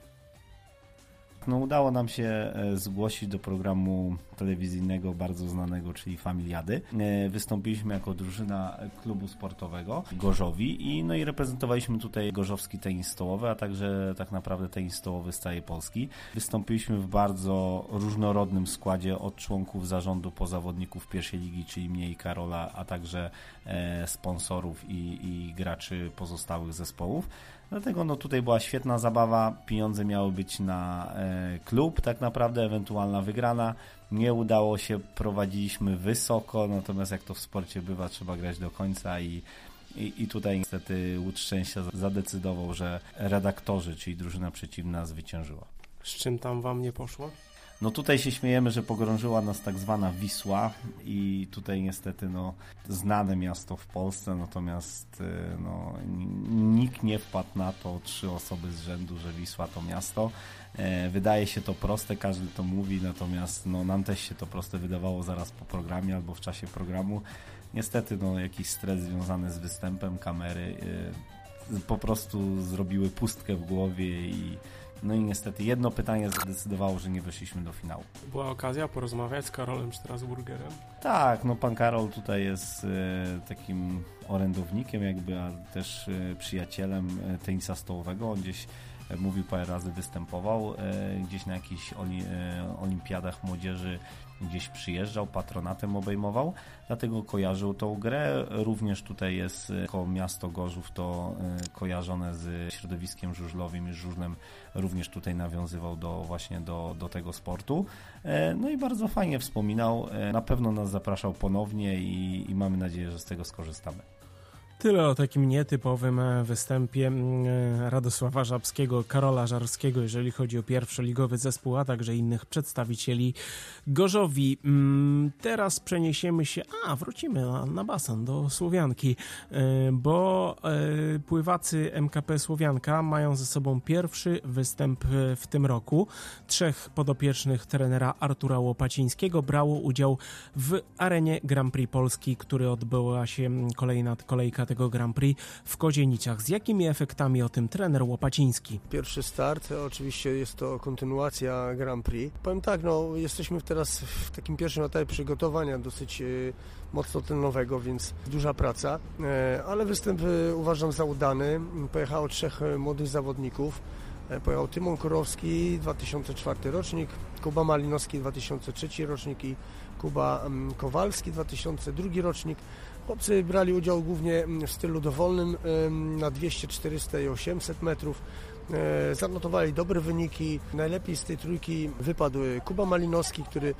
No, udało nam się zgłosić do programu telewizyjnego bardzo znanego, czyli Familiady. Wystąpiliśmy jako drużyna klubu sportowego Gorzowi i, no i reprezentowaliśmy tutaj gorzowski tenis stołowy, a także tak naprawdę tenis stołowy z całej Polski. Wystąpiliśmy w bardzo różnorodnym składzie od członków zarządu po zawodników pierwszej ligi, czyli mnie i Karola, a także e, sponsorów i, i graczy pozostałych zespołów. Dlatego no tutaj była świetna zabawa, pieniądze miały być na e, klub, tak naprawdę ewentualna wygrana. Nie udało się, prowadziliśmy wysoko, natomiast jak to w sporcie bywa, trzeba grać do końca i, i, i tutaj niestety łód szczęścia zadecydował, że redaktorzy, czyli drużyna przeciwna, zwyciężyła. Z czym tam wam nie poszło? No tutaj się śmiejemy, że pogrążyła nas tak zwana Wisła i tutaj niestety no znane miasto w Polsce, natomiast no nikt nie wpadł na to, trzy osoby z rzędu, że Wisła to miasto. Wydaje się to proste, każdy to mówi, natomiast no nam też się to proste wydawało zaraz po programie albo w czasie programu. Niestety no jakiś stres związany z występem, kamery, po prostu zrobiły pustkę w głowie i no i niestety jedno pytanie zadecydowało, że nie weszliśmy do finału. Była okazja porozmawiać z Karolem Strasburgerem? Tak, no pan Karol tutaj jest e, takim orędownikiem jakby, a też e, przyjacielem e, tenisa stołowego. On gdzieś e, mówił, parę razy występował, e, gdzieś na jakichś oli, e, olimpiadach młodzieży gdzieś przyjeżdżał, patronatem obejmował, dlatego kojarzył tą grę. Również tutaj jest jako miasto Gorzów to kojarzone z środowiskiem żużlowym i żużlem również tutaj nawiązywał do właśnie do, do tego sportu. No i bardzo fajnie wspominał. Na pewno nas zapraszał ponownie i, i mamy nadzieję, że z tego skorzystamy. Tyle o takim nietypowym występie Radosława Żabskiego, Karola Żarskiego, jeżeli chodzi o pierwszoligowy zespół, a także innych przedstawicieli Gorzowi. Teraz przeniesiemy się, a wrócimy na, na basen do Słowianki, bo pływacy M K P Słowianka mają ze sobą pierwszy występ w tym roku. Trzech podopiecznych trenera Artura Łopacińskiego brało udział w arenie Grand Prix Polski, który odbyła się kolejna kolejka tego Grand Prix w Kozienicach. Z jakimi efektami o tym trener Łopaciński? Pierwszy start, oczywiście jest to kontynuacja Grand Prix. Powiem tak, no jesteśmy teraz w takim pierwszym etapie przygotowania dosyć y, mocno tlenowego, więc duża praca, y, ale występ y, uważam za udany. Pojechało trzech młodych zawodników. Pojechał Tymon Kurowski, dwa tysiące czwarty rocznik, Kuba Malinowski, dwa tysiące trzeci rocznik i Kuba Kowalski, dwa tysiące drugi rocznik. Chłopcy brali udział głównie w stylu dowolnym na dwieście, czterysta i osiemset metrów. Zanotowali dobre wyniki. Najlepiej z tej trójki wypadł Kuba Malinowski, który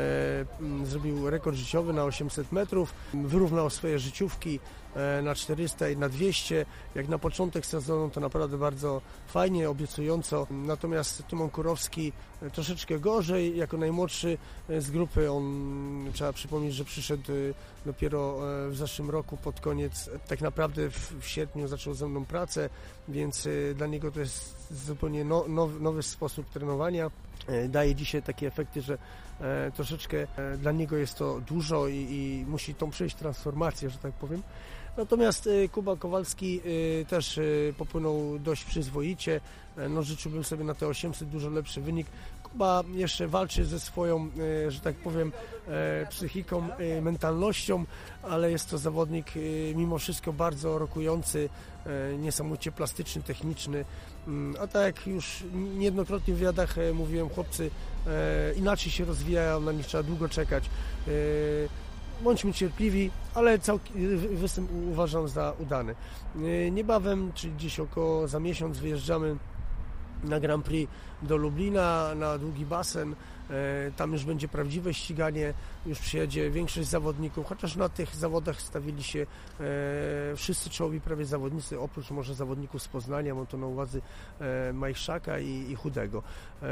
zrobił rekord życiowy na osiemset metrów. Wyrównał swoje życiówki na czterysta i na dwieście. Jak na początek sezonu to naprawdę bardzo fajnie, obiecująco. Natomiast Tymon Kurowski troszeczkę gorzej. Jako najmłodszy z grupy, on trzeba przypomnieć, że przyszedł dopiero w zeszłym roku pod koniec. Tak naprawdę w, w sierpniu zaczął ze mną pracę, więc dla niego to jest zupełnie no, nowy, nowy sposób trenowania. Daje dzisiaj takie efekty, że e, troszeczkę e, dla niego jest to dużo i, i musi tą przejść transformację, że tak powiem. Natomiast e, Kuba Kowalski e, też e, popłynął dość przyzwoicie. E, no, życzyłbym sobie na te osiemset dużo lepszy wynik. Kuba jeszcze walczy ze swoją, e, że tak powiem, e, psychiką, e, mentalnością, ale jest to zawodnik e, mimo wszystko bardzo rokujący, e, niesamowicie plastyczny, techniczny. A tak jak już niejednokrotnie w wywiadach mówiłem, chłopcy e, inaczej się rozwijają, na nich trzeba długo czekać. E, bądźmy cierpliwi, ale całk- występ uważam za udany. E, niebawem, czyli gdzieś około za miesiąc wyjeżdżamy na Grand Prix do Lublina, na długi basen. Tam już będzie prawdziwe ściganie, już przyjedzie większość zawodników, chociaż na tych zawodach stawili się e, wszyscy czołowi prawie zawodnicy, oprócz może zawodników z Poznania, mam to na uwadze e, Majszaka i, i Chudego e,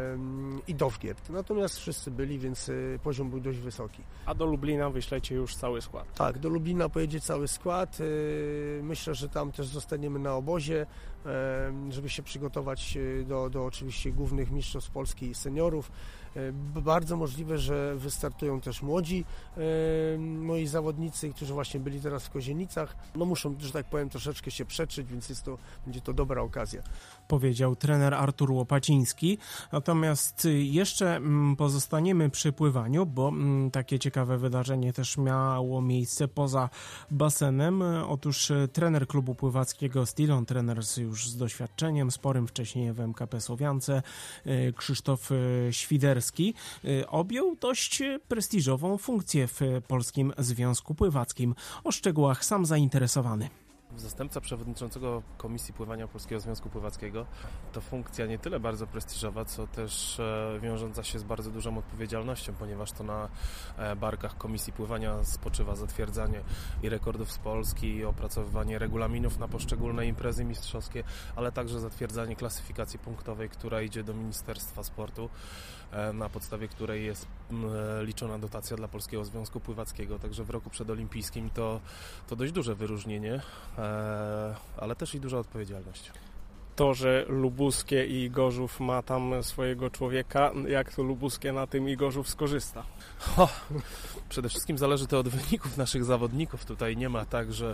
i Dowgiert. Natomiast wszyscy byli, więc e, poziom był dość wysoki. A do Lublina wyślecie już cały skład? Tak, do Lublina pojedzie cały skład. E, myślę, że tam też zostaniemy na obozie, e, żeby się przygotować do, do oczywiście głównych mistrzostw Polski i seniorów. Bardzo możliwe, że wystartują też młodzi e, moi zawodnicy, którzy właśnie byli teraz w Kozienicach. No muszą, że tak powiem, troszeczkę się przeczyć, więc jest to, będzie to dobra okazja. Powiedział trener Artur Łopaciński. Natomiast jeszcze pozostaniemy przy pływaniu, bo takie ciekawe wydarzenie też miało miejsce poza basenem. Otóż trener klubu pływackiego Stilon, trener już z doświadczeniem sporym wcześniej w M K P Słowiance, Krzysztof Świderski, objął dość prestiżową funkcję w Polskim Związku Pływackim. O szczegółach sam zainteresowany. Zastępca przewodniczącego Komisji Pływania Polskiego Związku Pływackiego to funkcja nie tyle bardzo prestiżowa, co też wiążąca się z bardzo dużą odpowiedzialnością, ponieważ to na barkach Komisji Pływania spoczywa zatwierdzanie i rekordów z Polski, i opracowywanie regulaminów na poszczególne imprezy mistrzowskie, ale także zatwierdzanie klasyfikacji punktowej, która idzie do Ministerstwa Sportu, na podstawie której jest liczona dotacja dla Polskiego Związku Pływackiego. Także w roku przedolimpijskim to, to dość duże wyróżnienie, ale też i duża odpowiedzialność. to, że Lubuskie i Gorzów ma tam swojego człowieka, jak to Lubuskie na tym i Gorzów skorzysta? O, przede wszystkim zależy to od wyników naszych zawodników. Tutaj nie ma tak, że,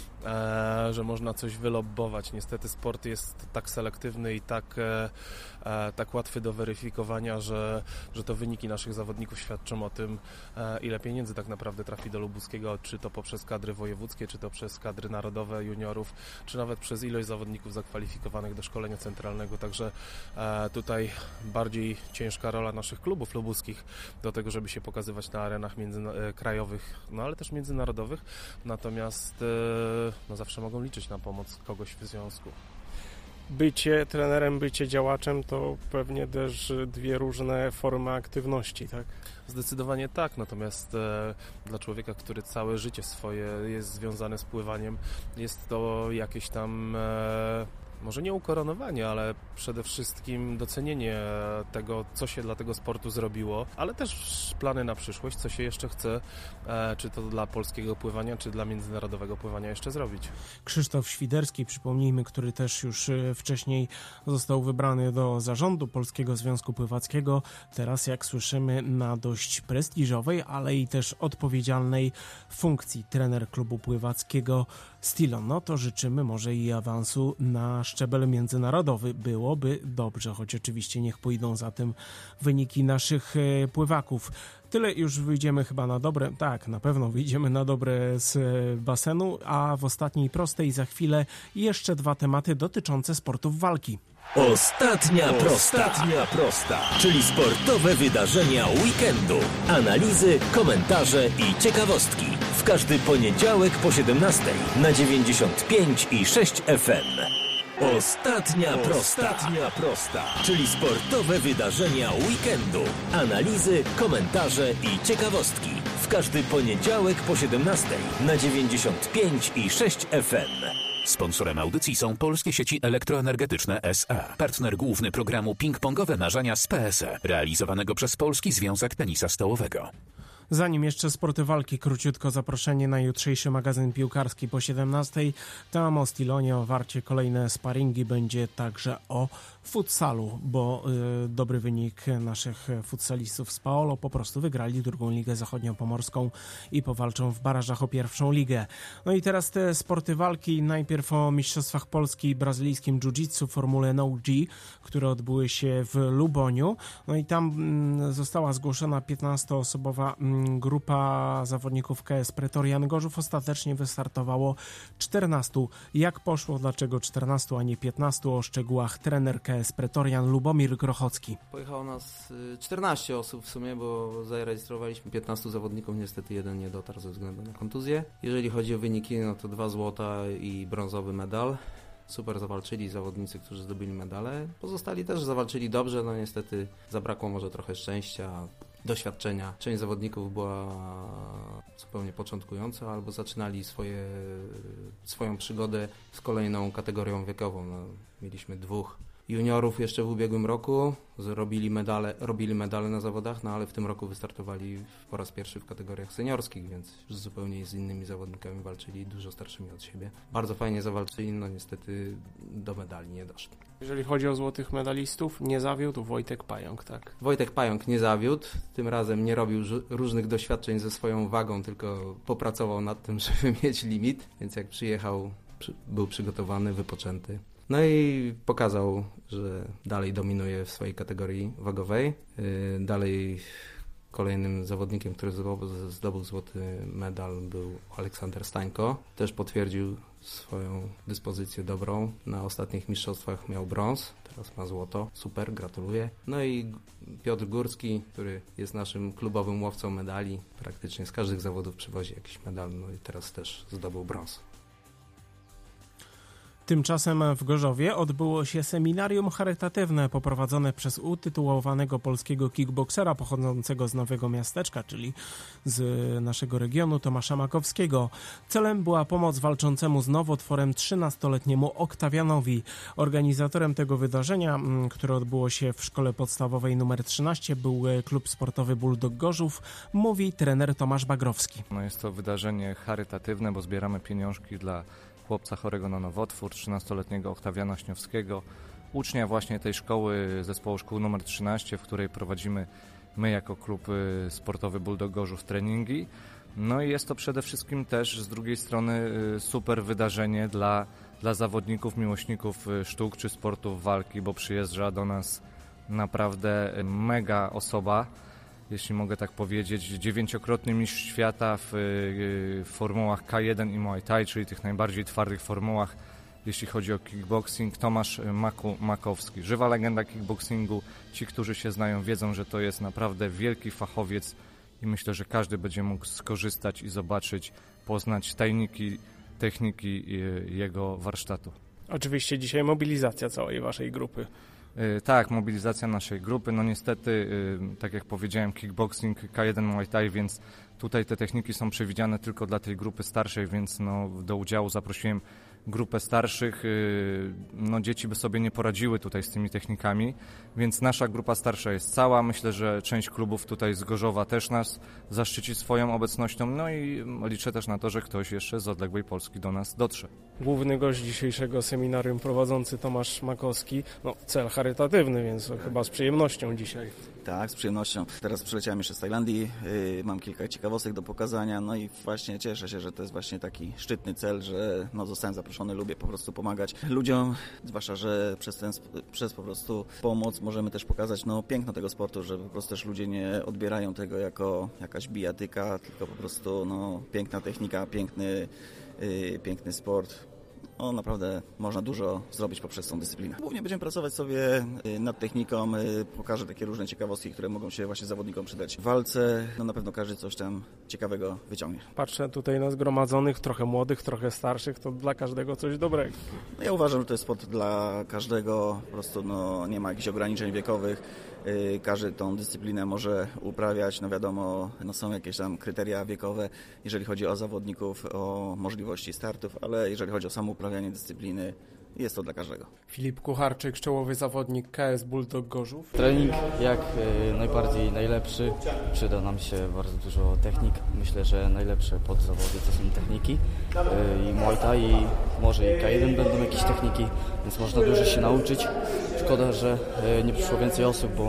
e, że można coś wylobbować. Niestety sport jest tak selektywny i tak, e, e, tak łatwy do weryfikowania, że, że to wyniki naszych zawodników świadczą o tym, e, ile pieniędzy tak naprawdę trafi do Lubuskiego, czy to poprzez kadry wojewódzkie, czy to przez kadry narodowe juniorów, czy nawet przez ilość zawodników zakwalifikowanych do szkolenia centralnego. Także e, tutaj bardziej ciężka rola naszych klubów lubuskich do tego, żeby się pokazywać na arenach międzykrajowych, no ale też międzynarodowych. Natomiast e, no zawsze mogą liczyć na pomoc kogoś w związku. Bycie trenerem, bycie działaczem to pewnie też dwie różne formy aktywności, tak? Zdecydowanie tak, natomiast e, dla człowieka, który całe życie swoje jest związane z pływaniem, jest to jakieś tam e, może nie ukoronowanie, ale przede wszystkim docenienie tego, co się dla tego sportu zrobiło, ale też plany na przyszłość, co się jeszcze chce, e, czy to dla polskiego pływania, czy dla międzynarodowego pływania jeszcze zrobić. Krzysztof Świderski, przypomnijmy, który też już wcześniej został wybrany do zarządu Polskiego Związku Pływackiego, teraz jak słyszymy na dość prestiżowej, ale i też odpowiedzialnej funkcji trener klubu pływackiego Stilon. No to życzymy może i awansu na szczebel międzynarodowy. Byłoby dobrze, choć oczywiście niech pójdą za tym wyniki naszych pływaków. Tyle już wyjdziemy chyba na dobre, tak, na pewno wyjdziemy na dobre z basenu, a w ostatniej prostej za chwilę jeszcze dwa tematy dotyczące sportów walki. Ostatnia prosta. Ostatnia prosta, czyli sportowe wydarzenia weekendu. Analizy, komentarze i ciekawostki. W każdy poniedziałek po siedemnastej na dziewięćdziesiąt pięć i sześć F M. Ostatnia prosta. Ostatnia prosta, czyli sportowe wydarzenia weekendu. Analizy, komentarze i ciekawostki. W każdy poniedziałek po siedemnastej na dziewięćdziesiąt pięć i sześć F M. Sponsorem audycji są Polskie Sieci Elektroenergetyczne S A. Partner główny programu Ping-Pongowe Marzenia z P S E, realizowanego przez Polski Związek Tenisa Stołowego. Zanim jeszcze sporty walki, króciutko zaproszenie na jutrzejszy magazyn piłkarski po siedemnastej. Tam o Stilonie, o Warcie, kolejne sparingi, będzie także o futsalu, bo y, dobry wynik naszych futsalistów z Paolo, po prostu wygrali drugą ligę zachodniopomorską i powalczą w barażach o pierwszą ligę. No i teraz te sporty walki, najpierw o Mistrzostwach Polski i brazylijskim jiu-jitsu w formule No G, które odbyły się w Luboniu. No i tam mm, została zgłoszona piętnastoosobowa mm, grupa zawodników K S Pretorian Gorzów. Ostatecznie wystartowało czternastu. Jak poszło? Dlaczego czternastu, a nie piętnastu? O szczegółach trener K S Pretorian Lubomir Grochocki. Pojechało nas czternaście osób w sumie, bo zarejestrowaliśmy piętnastu zawodników, niestety jeden nie dotarł ze względu na kontuzję. Jeżeli chodzi o wyniki, no to dwa złota i brązowy medal. Super zawalczyli zawodnicy, którzy zdobyli medale. Pozostali też zawalczyli dobrze, no niestety zabrakło może trochę szczęścia, doświadczenia. Część zawodników była zupełnie początkująca albo zaczynali swoje, swoją przygodę z kolejną kategorią wiekową. No, mieliśmy dwóch juniorów jeszcze w ubiegłym roku, robili medale, robili medale na zawodach, no ale w tym roku wystartowali po raz pierwszy w kategoriach seniorskich, więc już zupełnie z innymi zawodnikami walczyli, dużo starszymi od siebie. Bardzo fajnie zawalczyli, no niestety do medali nie doszli. Jeżeli chodzi o złotych medalistów, nie zawiódł Wojtek Pająk, tak? Wojtek Pająk nie zawiódł, tym razem nie robił różnych doświadczeń ze swoją wagą, tylko popracował nad tym, żeby mieć limit, więc jak przyjechał, był przygotowany, wypoczęty. No i pokazał, że dalej dominuje w swojej kategorii wagowej. Dalej kolejnym zawodnikiem, który zdobył złoty medal, był Aleksander Stańko. Też potwierdził swoją dyspozycję dobrą. Na ostatnich mistrzostwach miał brąz, teraz ma złoto. Super, gratuluję. No i Piotr Górski, który jest naszym klubowym łowcą medali. Praktycznie z każdych zawodów przywozi jakiś medal, no i teraz też zdobył brąz. Tymczasem w Gorzowie odbyło się seminarium charytatywne poprowadzone przez utytułowanego polskiego kickboksera pochodzącego z Nowego Miasteczka, czyli z naszego regionu, Tomasza Makowskiego. Celem była pomoc walczącemu z nowotworem trzynastoletniemu Oktawianowi. Organizatorem tego wydarzenia, które odbyło się w szkole podstawowej nr trzynaście, był klub sportowy Bulldog Gorzów, mówi trener Tomasz Bagrowski. No jest to wydarzenie charytatywne, bo zbieramy pieniążki dla chłopca chorego na nowotwór, trzynastoletniego Oktawiana Śniowskiego, ucznia właśnie tej szkoły, zespołu szkół numer trzynaście, w której prowadzimy my jako klub sportowy Bulldog Gorzów treningi. No i jest to przede wszystkim też z drugiej strony super wydarzenie dla, dla zawodników, miłośników sztuk czy sportów walki, bo przyjeżdża do nas naprawdę mega osoba, jeśli mogę tak powiedzieć, dziewięciokrotny mistrz świata w, w formułach K jeden i Muay Thai, czyli tych najbardziej twardych formułach, jeśli chodzi o kickboxing, Tomasz Maku, Makowski. Żywa legenda kickboxingu. Ci, którzy się znają, wiedzą, że to jest naprawdę wielki fachowiec i myślę, że każdy będzie mógł skorzystać i zobaczyć, poznać tajniki, techniki jego warsztatu. Oczywiście dzisiaj mobilizacja całej waszej grupy. Tak, mobilizacja naszej grupy. No niestety, tak jak powiedziałem, kickboxing, K jeden Muay Thai, więc tutaj te techniki są przewidziane tylko dla tej grupy starszej, więc no, do udziału zaprosiłem grupę starszych. No, dzieci by sobie nie poradziły tutaj z tymi technikami, więc nasza grupa starsza jest cała. Myślę, że część klubów tutaj z Gorzowa też nas zaszczyci swoją obecnością, no i liczę też na to, że ktoś jeszcze z odległej Polski do nas dotrze. Główny gość dzisiejszego seminarium prowadzący Tomasz Makowski, no cel charytatywny, więc chyba z przyjemnością dzisiaj. Tak, z przyjemnością. Teraz przyleciałem jeszcze z Tajlandii, yy, mam kilka ciekawostek do pokazania, no i właśnie cieszę się, że to jest właśnie taki szczytny cel, że no, zostałem zaproszony, lubię po prostu pomagać ludziom, zwłaszcza, że przez ten, przez po prostu pomoc możemy też pokazać no, piękno tego sportu, że po prostu też ludzie nie odbierają tego jako jakaś bijatyka, tylko po prostu no, piękna technika, piękny, yy, piękny sport. No, naprawdę można dużo zrobić poprzez tą dyscyplinę. Głównie będziemy pracować sobie nad techniką, pokażę takie różne ciekawostki, które mogą się właśnie zawodnikom przydać w walce. No na pewno każdy coś tam ciekawego wyciągnie. Patrzę tutaj na zgromadzonych, trochę młodych, trochę starszych, to dla każdego coś dobrego. No, ja uważam, że to jest sport dla każdego, po prostu no, nie ma jakichś ograniczeń wiekowych. Każdy tą dyscyplinę może uprawiać, no wiadomo, no są jakieś tam kryteria wiekowe, jeżeli chodzi o zawodników, o możliwości startów, ale jeżeli chodzi o samo uprawianie dyscypliny, jest to dla każdego. Filip Kucharczyk, czołowy zawodnik K S Bulldog Gorzów. Trening jak najbardziej najlepszy. Przyda nam się bardzo dużo technik. Myślę, że najlepsze podzawody to są techniki i Muay Thai, i może i K jeden będą jakieś techniki, więc można dużo się nauczyć. Szkoda, że nie przyszło więcej osób, bo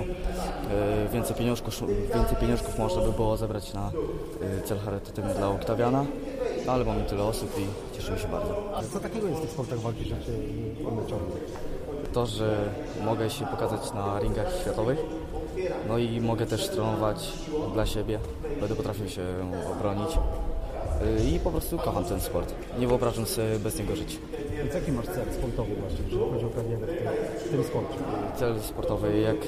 więcej pieniążków, więcej pieniążków można by było zebrać na cel charytatywny dla Oktawiana, ale mamy tyle osób i cieszymy się bardzo. Co takiego jest w tych sportach walki, że się ciągnie? To, że mogę się pokazać na ringach światowych, no i mogę też trenować dla siebie, będę potrafił się obronić i po prostu kocham ten sport. Nie wyobrażam sobie bez niego żyć. I jaki masz cel sportowy właśnie, jeżeli chodzi o karierę w tym, w tym sporcie? Cel sportowy jak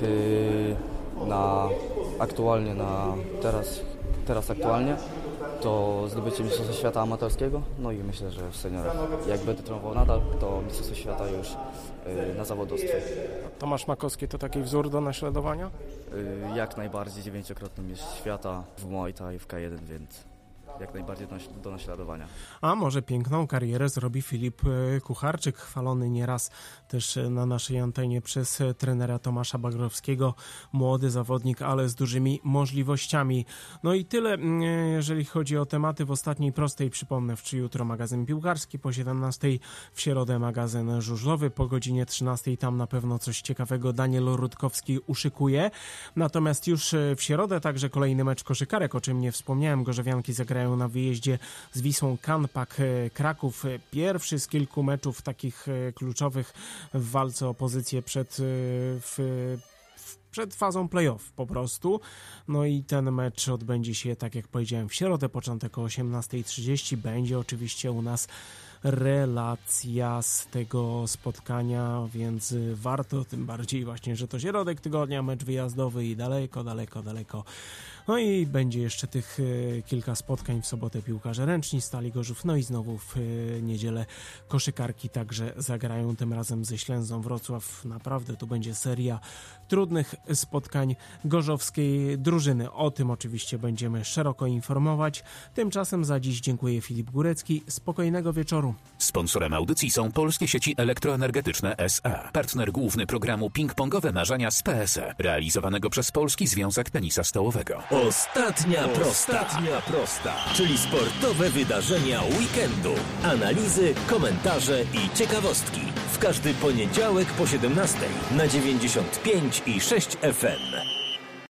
na aktualnie, na teraz, teraz aktualnie, to zdobycie Mistrzostwa Świata amatorskiego, no i myślę, że w seniorach. Jak będę trenował nadal, to Mistrzostwo Świata już yy, na zawodowstwie. Tomasz Makowski to taki wzór do naśladowania? Yy, jak najbardziej, dziewięciokrotny mistrz świata w Muay Thai w K jeden, więc jak najbardziej do naśladowania. A może piękną karierę zrobi Filip Kucharczyk, chwalony nieraz też na naszej antenie przez trenera Tomasza Bagrowskiego. Młody zawodnik, ale z dużymi możliwościami. No i tyle, jeżeli chodzi o tematy w ostatniej prostej. Przypomnę, w jutro magazyn piłkarski po siedemnastej, w środę magazyn żużlowy po godzinie trzynastej. Tam na pewno coś ciekawego Daniel Rutkowski uszykuje. Natomiast już w środę także kolejny mecz koszykarek, o czym nie wspomniałem. Gorzowianki zagrają na wyjeździe z Wisłą Kanpak Kraków. Pierwszy z kilku meczów takich kluczowych w walce o pozycję przed, w, przed fazą play-off po prostu. No i ten mecz odbędzie się, tak jak powiedziałem, w środę, początek o osiemnasta trzydzieści. Będzie oczywiście u nas relacja z tego spotkania, więc warto, tym bardziej właśnie, że to środek tygodnia, mecz wyjazdowy i daleko, daleko, daleko. No i będzie jeszcze tych e, kilka spotkań w sobotę piłkarze ręczni Stali Gorzów, no i znowu w e, niedzielę koszykarki także zagrają, tym razem ze Ślęzą Wrocław. Naprawdę tu będzie seria trudnych spotkań gorzowskiej drużyny. O tym oczywiście będziemy szeroko informować. Tymczasem za dziś dziękuję, Filip Górecki. Spokojnego wieczoru. Sponsorem audycji są Polskie Sieci Elektroenergetyczne S A. Partner główny programu Ping-Pongowe Marzenia z P S E, realizowanego przez Polski Związek Tenisa Stołowego. Ostatnia prosta. Ostatnia prosta, czyli sportowe wydarzenia weekendu. Analizy, komentarze i ciekawostki. W każdy poniedziałek po siedemnastej na dziewięćdziesiąt pięć i sześć F M.